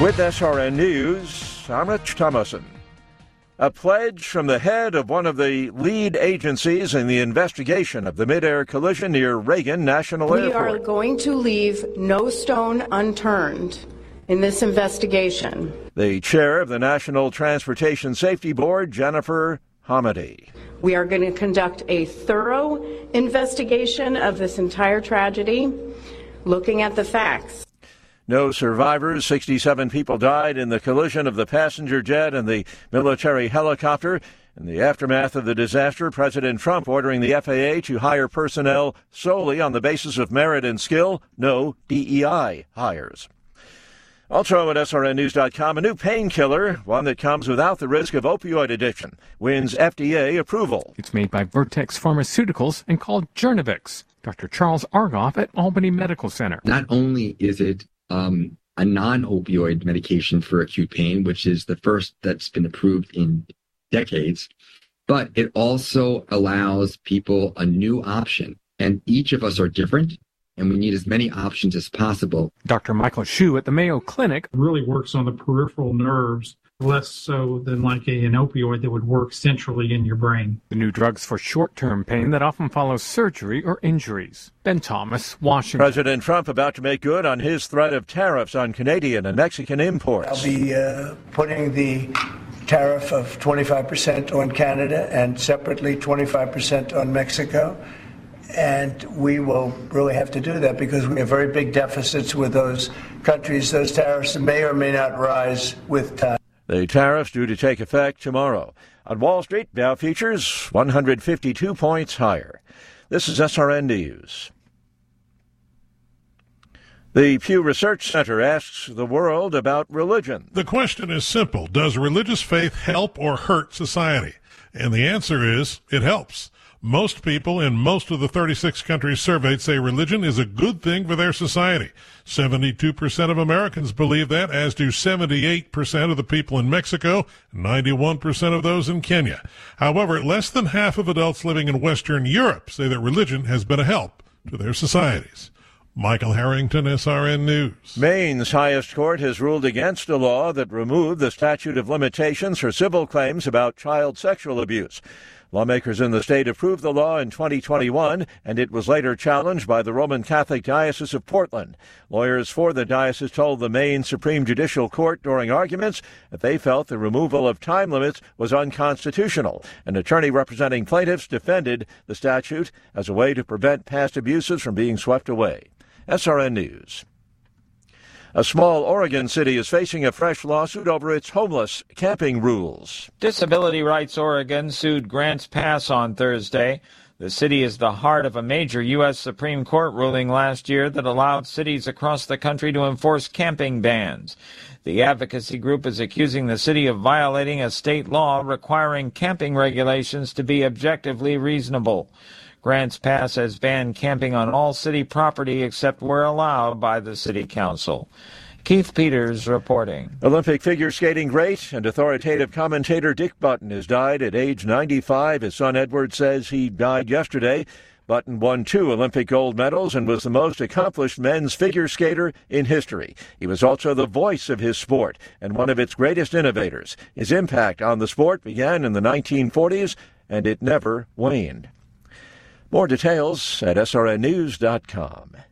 With SRN News, I'm Rich Thomason. A pledge from the head of one of the lead agencies in the investigation of the mid-air collision near Reagan National Airport. We are going to leave no stone unturned in this investigation. The chair of the National Transportation Safety Board, Jennifer Hamady. We are going to conduct a thorough investigation of this entire tragedy, looking at the facts. No survivors. 67 people died in the collision of the passenger jet and the military helicopter. In the aftermath of the disaster, President Trump ordering the FAA to hire personnel solely on the basis of merit and skill. No DEI hires. Also at SRNnews.com, a new painkiller, one that comes without the risk of opioid addiction, wins FDA approval. It's made by Vertex Pharmaceuticals and called Journavx. Dr. Charles Argoff at Albany Medical Center. Not only is it a non-opioid medication for acute pain, which is the first that's been approved in decades, but it also allows people a new option. And each of us are different, and we need as many options as possible. Dr. Michael Hsu at the Mayo Clinic really works on the peripheral nerves, less so than like an opioid that would work centrally in your brain. The new drugs for short-term pain that often follows surgery or injuries. Ben Thomas, Washington. President Trump about to make good on his threat of tariffs on Canadian and Mexican imports. I'll be putting the tariff of 25% on Canada and separately 25% on Mexico. And we will really have to do that because we have very big deficits with those countries. Those tariffs may or may not rise with time. The tariffs due to take effect tomorrow. On Wall Street, Dow futures 152 points higher. This is SRN News. The Pew Research Center asks the world about religion. The question is simple. Does religious faith help or hurt society? And the answer is, it helps. Most people in most of the 36 countries surveyed say religion is a good thing for their society. 72% of Americans believe that, as do 78% of the people in Mexico, 91% of those in Kenya. However, less than half of adults living in Western Europe say that religion has been a help to their societies. Michael Harrington, SRN News. Maine's highest court has ruled against a law that removed the statute of limitations for civil claims about child sexual abuse. Lawmakers in the state approved the law in 2021, and it was later challenged by the Roman Catholic Diocese of Portland. Lawyers for the diocese told the Maine Supreme Judicial Court during arguments that they felt the removal of time limits was unconstitutional. An attorney representing plaintiffs defended the statute as a way to prevent past abuses from being swept away. SRN News. A small Oregon city is facing a fresh lawsuit over its homeless camping rules. Disability Rights Oregon sued Grants Pass on Thursday. The city is the heart of a major U.S. Supreme Court ruling last year that allowed cities across the country to enforce camping bans. The advocacy group is accusing the city of violating a state law requiring camping regulations to be objectively reasonable. Grants Pass has banned camping on all city property except where allowed by the city council. Keith Peters reporting. Olympic figure skating great and authoritative commentator Dick Button has died at age 95. His son Edward says he died yesterday. Button won 2 Olympic gold medals and was the most accomplished men's figure skater in history. He was also the voice of his sport and one of its greatest innovators. His impact on the sport began in the 1940s, and it never waned. More details at srnnews.com.